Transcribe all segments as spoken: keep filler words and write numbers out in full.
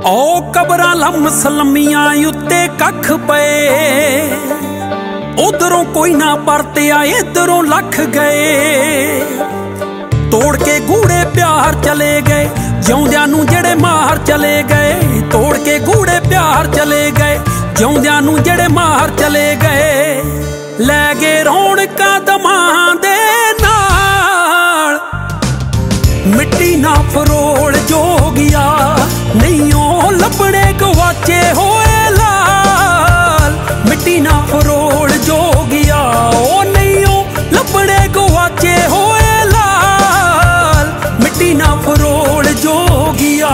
ओ कबरां लमसलमियां उत्ते कख पे, उधरों कोई ना परतिया इधरों लख गए। तोड़ के गूढ़े प्यार चले गए जिउंदियां नूं जेड़े मार चले गए। तोड़ के गूढ़े प्यार चले गए जिउंदियां नूं जेड़े मार चले गए। लै गए रौणकां दमां दे नाल, मिट्टी ना फरोल जोगिया नहीं ओ लभणे गवाचे होए लाल। मिट्टी ना फरोल जोगिया ओ नहीं ओ लभणे गवाचे होए लाल। मिट्टी ना फरोल जोगिया।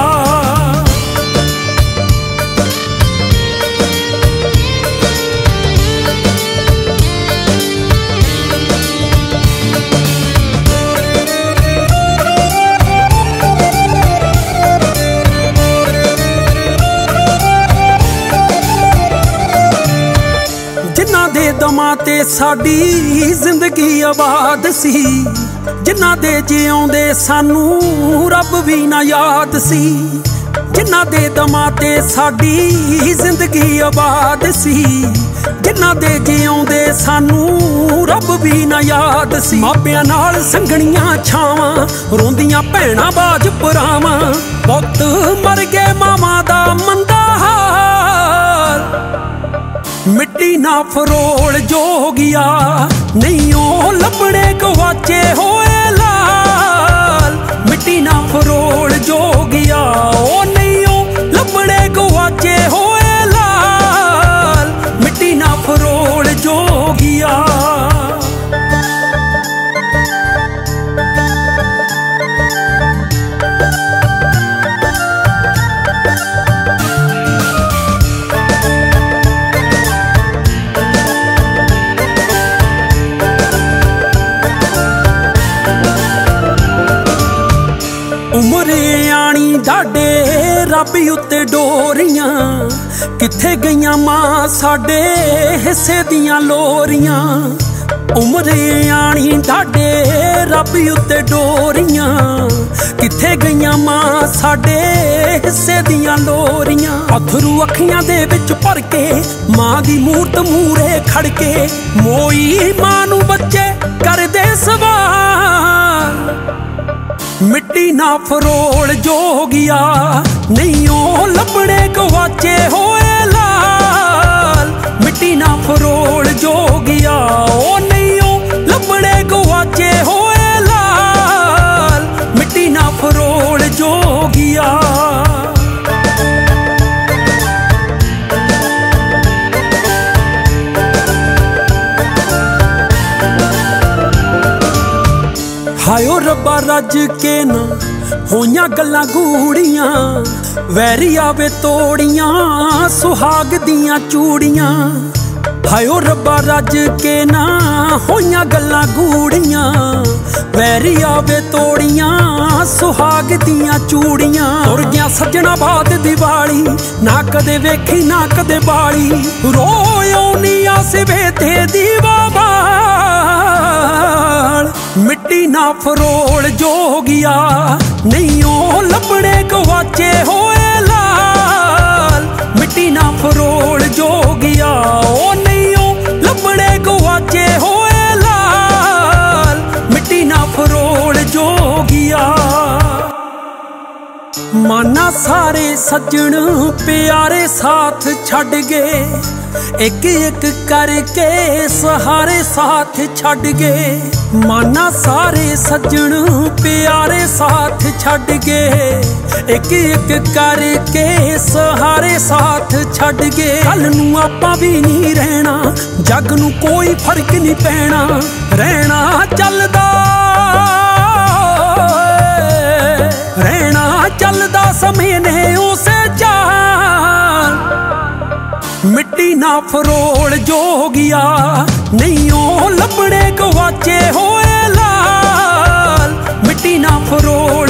जिन्हां दे दमां ते साडी जिंदगी आबाद सी, जिन्हां दे जिउंदे सानू रब भी ना याद सी। जिन्हां दे दमां ते साडी जिंदगी आबाद सी, जिन्हां दे जिउंदे सानू रब भी ना याद सी। मापियां नाल संगणियां छावां रोंदियां भैणां बाज परावां, पुत्त मर गए मावां दा मंदा हाल। मिट्टी ना फरोल जोगिया नहीं ओ लभणे गवाचे होए लाल। मिट्टी ना फरोल जोगिया ओ नहीं ओ लभणे गवाचे होए लाल। मिट्टी ना फरोल जोगिया। उमरे आनी डाडे रब उत्ते डोरियां, किथे गईयां मां साडे हिस्से दियां लोरियां। उमरे आनी डाडे रब उत्ते डोरियां, किथे गईयां मां साडे हिस्से दियां लोरियां। अथरू अखियां दे विच भर के मां दी मूरत मूरे खड़ के, मोई मां नू बच्चे करदे सवाल। मिट्टी ना फरोल जोगिया नहीं ओ लभणे गवाचे होए लाल। मिट्टी ना फरोल जोगिया ओ नहीं ओ लभणे गवाचे होए लाल। मिट्टी ना फरोल जोगिया। हायो रब्बा रज के ना होइयां गल्लां गूड़ियां, वैरी आवे तोड़ियां सुहाग दियां चूड़ियां। हायो रब्बा रज के ना होइयां गल्लां गूड़ियां, वैरी आवे तोड़ियां सुहाग दियां चूड़ियां। तुर गया सज्जणा बाद दिवाली ना कदे वेखी ना कदे बाली, रोयो नी आसवे ते दीवा बाल। मिट्टी ना फरोल जोगिया नहीं ओ लभणे गवाचे होए लाल। मिट्टी ना फरोल जोगिया ओ नहीं ओ लभणे गवाचे होए लाल। मिट्टी ना फरोल जोगिया। माना सारे सज्जण प्यारे साथ छड़ गए, एक एक करके सहारे साथ छड़ गए। माना सारे सज्जण प्यारे साथ छड़ गए, एक एक करके सहारे साथ छड़ गए। कल नूं आपां भी नहीं रहना, जग नूं कोई फर्क नहीं पैना। रहना चलदा रहना चलदा समय ने उसे चाल। मिट्टी ना फरोल जोगिया नहीं ओ लभणे गवाचे होए लाल। मिट्टी ना फरोल